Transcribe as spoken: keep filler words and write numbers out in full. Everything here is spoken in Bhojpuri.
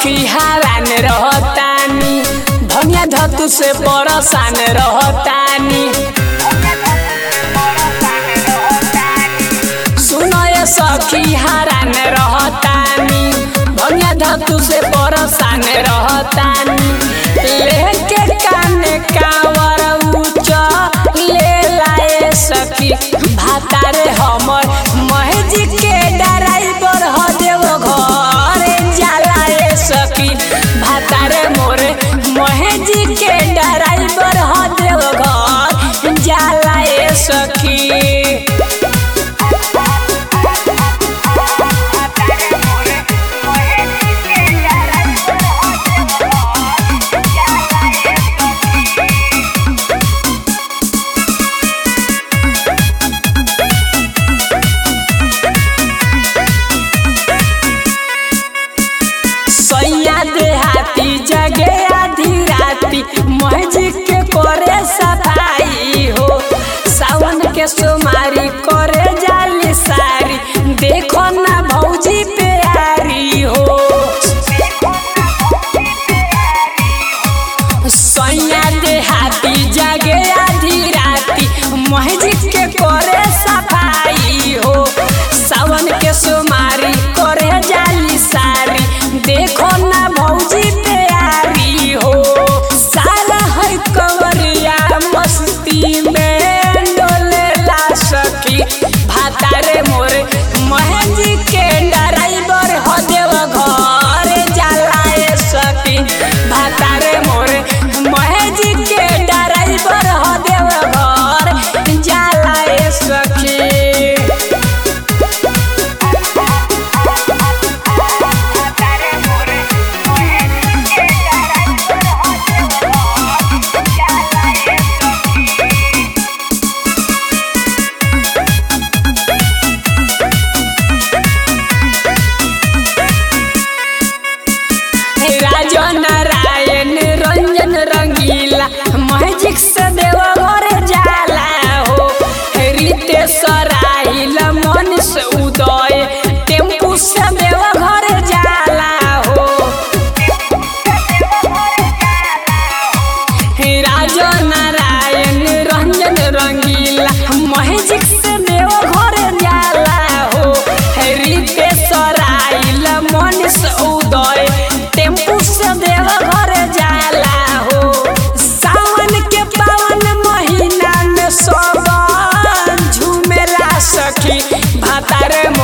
सखी हारान रहतानी, भंगिया धतु से परेशान रहतानी। सुनो ये सखी हारान रहतानी, भंगिया धतु से परेशान रहतानी। लेके काने कावर ऊंचा ले लाए सखी, भातारे हमर महज के ड्राइवर ह देव घर जाला ए सखी। भातारे मोरे महज के ड्राइवर ह देव घर जाला ए सखी। देहाती जगे आधी राती महजिद के करे सफाई हो, सावन के सोमारी करे जाली सारी, देखो ना भौजी प्यारी हो। सैया देहाती जगे आधी राती महजिद के करे सफाई हो, सावन के सोमारी करे जाली सारी, देखो ना भौजी प्यारी हो। साला है कंवरिया मस्ती में डोले ला सखी, भातारे मोरे महज के ड्राइवर ह देव घर जाला ए सखी। भातारे मोरे महज के ड्राइवर ह देव घर जाला ए सखी। नारायण रंजन रंगीला महजिक से देव घर जाला हो, रितेश राहिल मनीष उदय टेम्पू से देव घर जाला हो। राजा नारायण रंजन रंगीला महजिक से देव घर जाला हो, रितेश राहिल मनीष उदय टेम्पू से देव घर जाला हो। सावन के पावन महीना में सब झूमेला सखी, भातारे